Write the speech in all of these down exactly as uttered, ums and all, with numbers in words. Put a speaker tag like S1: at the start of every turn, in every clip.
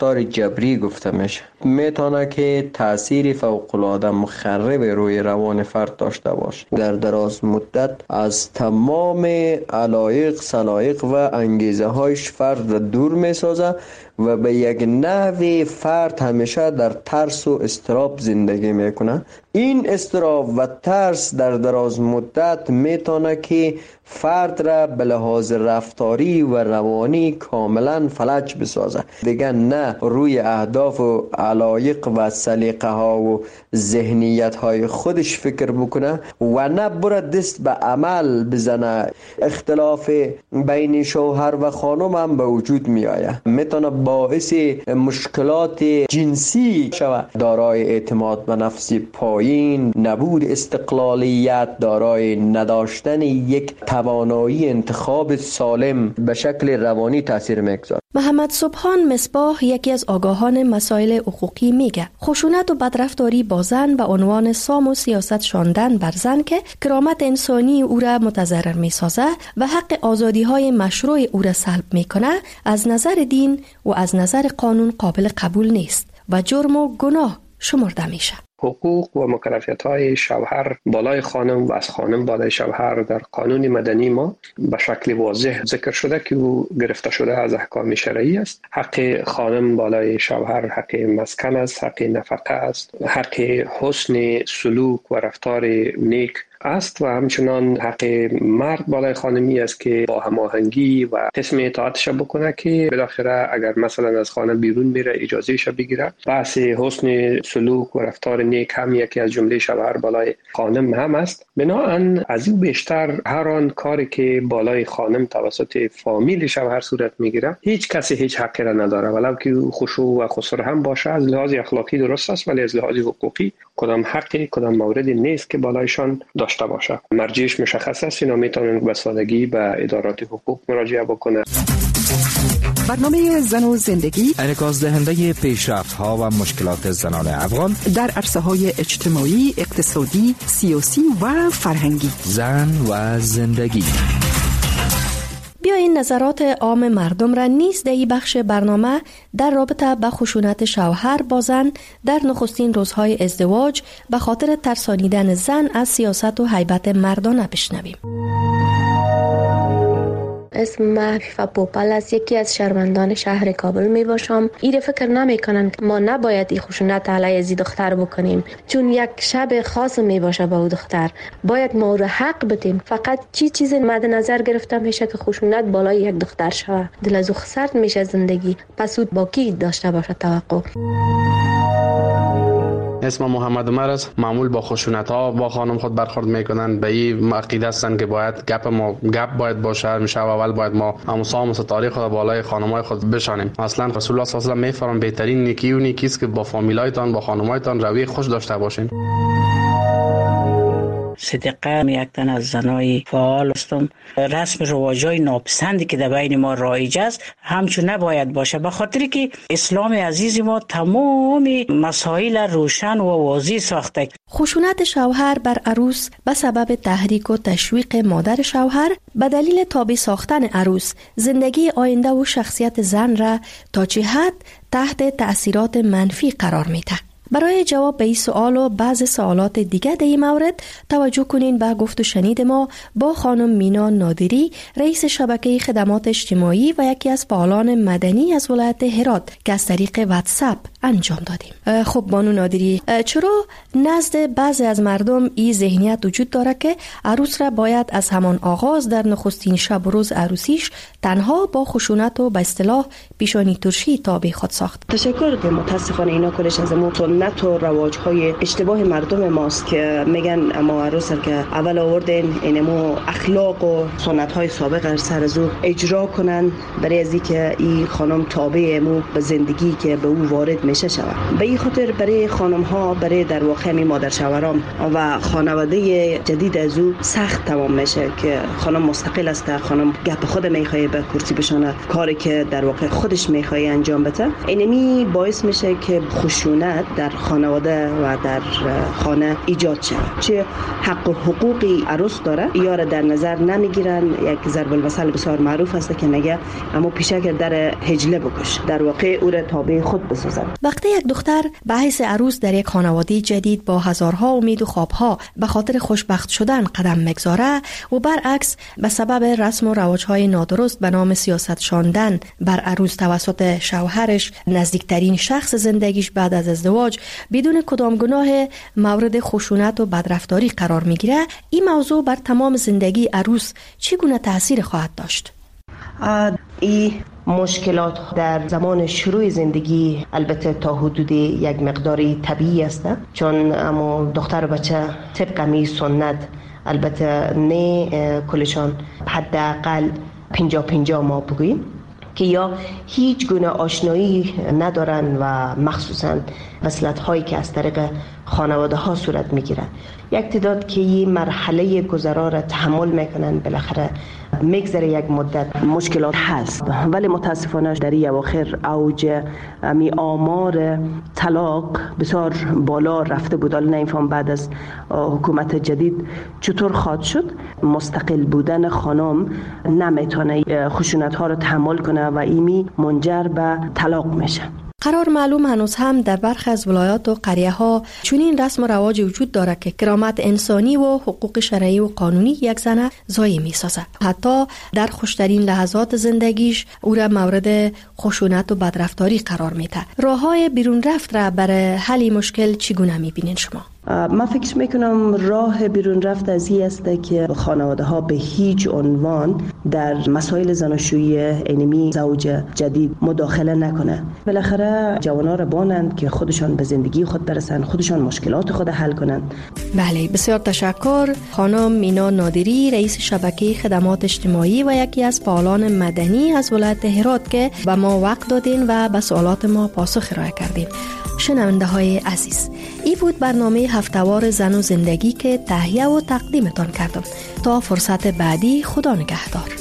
S1: رفتار جبری گفته میشه. میتونه که تأثیر فوق‌العاده مخرب روی روان فرد داشته باشه. در دراز مدت از تمام علایق، سلایق و انگیزه هایش فرد را دور میسازه و به یک نحوی فرد همیشه در ترس و اضطراب زندگی میکنه. این اضطراب و ترس در دراز مدت میتونه که فرد را به لحاظ رفتاری و روانی کاملا فلج بسازه. دیگه نه روی اهداف و علایق و سلیقه ها و ذهنیت های خودش فکر بکنه و نه بره دست به عمل بزنه. اختلاف بین شوهر و خانم هم به وجود می آید. میتونه باعث مشکلات جنسی شود. دارای اعتماد به نفس پایین، نبود استقلالیت، دارای نداشتن یک توانایی انتخاب سالم به شکل روانی تاثیر میگذاره.
S2: محمد سبحان مصباح یکی از آگاهان مسائل حقوقی میگه خشونت و بدرفتاری با زن به عنوان سام و سیاست شاندن بر زن که کرامت انسانی او را متضرر میسازه و حق آزادی های مشروع او را سلب میکنه، از نظر دین و از نظر قانون قابل قبول نیست و جرم و گناه شمرده میشه.
S3: حقوق و مکلفیت‌های شوهر بالای خانم و از خانم بالای شوهر در قانون مدنی ما به شکل واضح ذکر شده که او گرفته شده از احکام شرعی است. حق خانم بالای شوهر حق مسکن است، حق نفقه است، حق حسن سلوک و رفتار نیک است و همچنان حق مرد بالای خانمی است که با هماهنگی و قسم اطاعتش بکنه که بالاخره اگر مثلا از خانه بیرون میره اجازهش بگیره. بحث حسن سلوک و رفتار نیک هم یکی از جمله شوهر بالای خانم هم است. بنابراین از این بیشتر هر آن کاری که بالای خانم توسط فامیل شوهر صورت میگیره هیچ کسی هیچ حقی را نداره، ولو که خشوع و خسر هم باشه. از لحاظ اخلاقی درست است ولی از لحاظ حقوقی کدام حقی کدام موردی نیست که بالایشان داشته باشه. مرجعش مشخص است. اینا میتونن به سادگی به ادارات حقوق مراجعه بکنه.
S4: برنامه زن و زندگی
S5: انعکاس دهنده پیشرفت ها و مشکلات زنان افغان در
S4: عرصه های اجتماعی، اقتصادی، سیاسی و فرهنگی.
S5: زن و زندگی.
S2: بیایید نظرات عام مردم را نیز در این بخش برنامه در رابطه با خشونت شوهر با زن در نخستین روزهای ازدواج به خاطر ترسانیدن زن از سیاست و هیبت مردانه بشنویم.
S6: اسم من عفیفه پوپل است، یکی از شهروندان شهر کابل می باشم. ایره فکر نمی کنم که ما نباید این خشونت علیه از دختر بکنیم، چون یک شب خاص می باشه با او دختر. باید ما رو حق بدیم. فقط چی چیز مد نظر گرفته میشه که خشونت بالای یک دختر شوه. دل از او سرد میشه زندگی. پس او با کی داشته باشه توقع.
S7: اسم محمد عمر است. معمول با خشونت ها با خانم خود برخورد میکنن. به این عقیده هستند که باید گپ ما گپ باید باشه. میشه اول باید ما امسام و تاریخ خود بالای خانمای خود بشانیم. اصلا رسول الله صلی الله علیه و آله میفرمان بهترین نیکی و نیکی است که با فامیلایتان با خانمایتان روی خوش داشته باشین.
S8: صدقه یک تن از زنای فعال هستم. رسم رواجای ناپسندی که در بین ما رایج است همچون نباید باشه، به خاطر که اسلام عزیز ما تمام مسائل روشن و واضح ساخته.
S2: خشونت شوهر بر عروس به سبب تحریک و تشویق مادر شوهر به دلیل تابع ساختن عروس زندگی آینده و شخصیت زن را تا چه حد تحت تأثیرات منفی قرار میده. برای جواب به این سوال و بعض سوالات دیگه در این مورد توجه کنین به گفت و شنید ما با خانم مینا نادری، رئیس شبکه خدمات اجتماعی و یکی از فعالان مدنی از ولایت هرات که از طریق واتساپ انجام دادیم. خب بانو نادری، چرا نزد بعضی از مردم این ذهنیت وجود داره که عروس را باید از همان آغاز در نخستین شب و روز عروسیش تنها با خشونت و به اصطلاح پیشانی ترشی تابع خود ساخت؟
S9: تشکر. که متاسفانه اینا کلش از مو سنت و رواج‌های اشتباه مردم ماست که میگن اما عروس که اول آوردن اینمو اخلاق و سنت‌های سابق سر از او اجرا کنن برای از اینکه این خانم تابع مو به زندگی که به او وارد همیشه شود. به این خاطر برای خانم ها، برای در واقع می مادر شوهران و خانواده جدید از او سخت تمام میشه که خانم مستقل است، خانم گپ خود میخواد به کرسی بشانه، کاری که در واقع خودش میخواد انجام بده. اینمی باعث میشه که خشونت در خانواده و در خانه ایجاد شود. چه حق و حقوقی عروس داره یا را در نظر نمیگیرن. یک ضرب المثل بسیار معروف است که میگه اما پیشک در هجله بکش، در واقع او را تابع خود بسازد.
S2: وقتی یک دختر به حیث عروس در یک خانواده جدید با هزارها امید و خوابها به خاطر خوشبخت شدن قدم میگذاره و برعکس به سبب رسم و رواجهای نادرست به نام سیاست شاندن بر عروس توسط شوهرش، نزدیکترین شخص زندگیش بعد از ازدواج، بدون کدام گناه مورد خشونت و بدرفتاری قرار میگیره، این موضوع بر تمام زندگی عروس چگونه تأثیر خواهد داشت؟
S9: این مشکلات در زمان شروع زندگی البته تا حدود یک مقداری طبیعی است، چون اما دختر و بچه طبق می سنت البته نه کلشان حداقل پنجاه پنجاه ماه بگوییم که یا هیچ گونه آشنایی ندارن و مخصوصا وصلت هایی که از طریق خانواده ها صورت میگیرن. یک تعداد که این مرحله گذرا را تحمل میکنن، بالاخره میگذره یک مدت مشکلات هست، ولی متاسفانه در این اواخر اوج می آمار طلاق بسیار بالا رفته بود. حالا نمیفهم بعد از حکومت جدید چطور خواهد شد. مستقل بودن خانم نمیتونه خشونت ها رو تحمل کنه و ایمی منجر به طلاق میشه.
S2: قرار معلوم هنوز هم در برخی از ولایات و قریه ها چنین رسم و رواج وجود داره که کرامت انسانی و حقوق شرعی و قانونی یک زن ضایع می‌سازد. حتی در خوشترین لحظات زندگیش او را مورد خشونت و بدرفتاری قرار میده. راه‌های بیرون رفت را برای حل مشکل چگونه می‌بینید شما؟
S9: من فکر میکنم راه بیرون رفت از این است که خانواده ها به هیچ عنوان در مسائل زناشویی اینمی زوج جدید مداخله نکنه. بالاخره جوانا را بانند که خودشان به زندگی خود برسن، خودشان مشکلات خود حل کنند.
S2: بله، بسیار تشکر خانم مینا نادری، رئیس شبکه خدمات اجتماعی و یکی از فعالان مدنی از ولایت هرات که به ما وقت دادین و به سوالات ما پاسخ ارائه کردین. شنونده های عزیز، این بود برنامه هفتهوار زن و زندگی که تهیه و تقدیمتان کردم. تا فرصت بعدی، خدا نگهدار.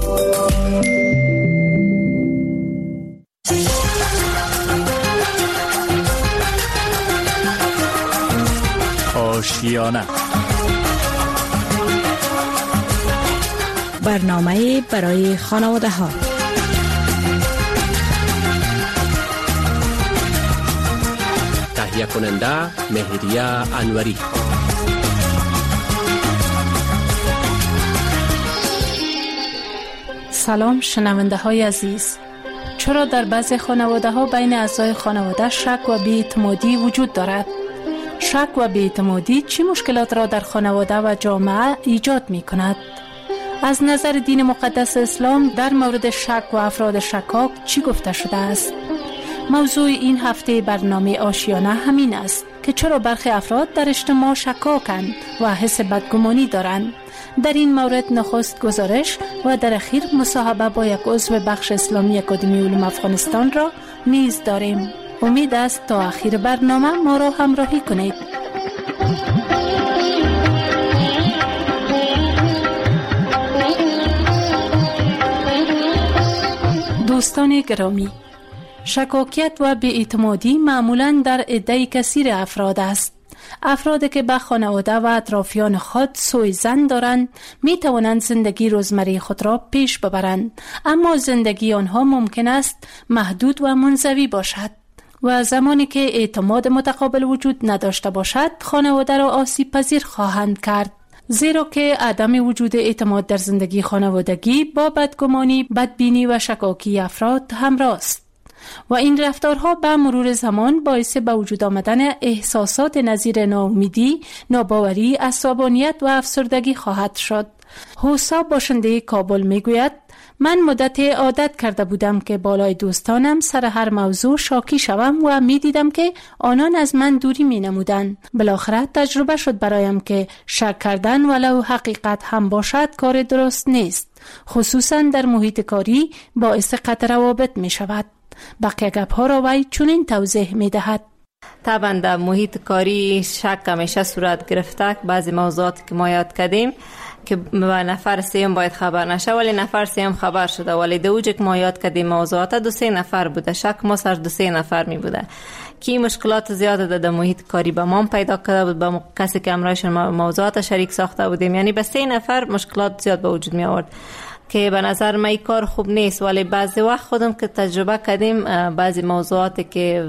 S10: آشیانه،
S11: برنامه برای خانواده ها.
S12: تهیه کننده مهریه انوری.
S13: سلام شنونده های عزیز. چرا در بعضی خانواده ها بین اعضای خانواده شک و بی‌اعتمادی وجود دارد؟ شک و بی‌اعتمادی چه مشکلات را در خانواده و جامعه ایجاد می کند؟ از نظر دین مقدس اسلام در مورد شک و افراد شکاک چی گفته شده است؟ موضوع این هفته برنامه آشیانه همین است که چرا برخی افراد در اجتماع شکاکند و حس بدگمانی دارند. در این مورد نخست گزارش و در اخیر مصاحبه با یک عضو بخش اسلامی اکادمی علوم افغانستان را نیز داریم. امید است تا آخر برنامه ما را همراهی کنید. دوستان گرامی، شکاکیت و بی‌اعتمادی معمولاً در عده کثیر افراد است. افرادی که به خانواده و اطرافیان خود سوء ظن دارند می توانند زندگی روزمره خود را پیش ببرند، اما زندگی آنها ممکن است محدود و منزوی باشد و زمانی که اعتماد متقابل وجود نداشته باشد خانواده را آسیب پذیر خواهند کرد، زیرا که عدم وجود اعتماد در زندگی خانوادگی با بدگمانی، بدبینی و شکاکی افراد همراه است و این رفتارها به مرور زمان باعث به وجود آمدن احساسات نظیر ناامیدی، ناباوری، عصبانیت و افسردگی خواهد شد. حسا باشنده کابل میگوید: من مدت عادت کرده بودم که بالای دوستانم سر هر موضوع شاکی شوم و می دیدم که آنان از من دوری می نمودند. بالاخره تجربه شد برایم که شک کردن ولو حقیقت هم باشد کار درست نیست، خصوصا در محیط کاری باعث قطع روابط می شود. بقیه گپ ها را وی چنین توضیح می دهد.
S10: طبعا در محیط کاری شک همیشه صورت گرفته. بعضی موضوعات که ما یاد کردیم که به نفر سیم باید خبر نشه، ولی نفر سیم خبر شده، ولی دو که ما یاد کردیم موضوعات دو سه نفر بوده، شک ما سر دو سه نفر می بوده که مشکلات زیاد در محیط کاری به ما پیدا کرده بود، با کسی که امرایشون موضوعات شریک ساخته بودیم، یعنی به سه نفر مشکلات زیاد به وجود می آورد که به نظر من این کار خوب نیست. ولی بعضی وقت خودم که تجربه کردیم بعضی موضوعاتی که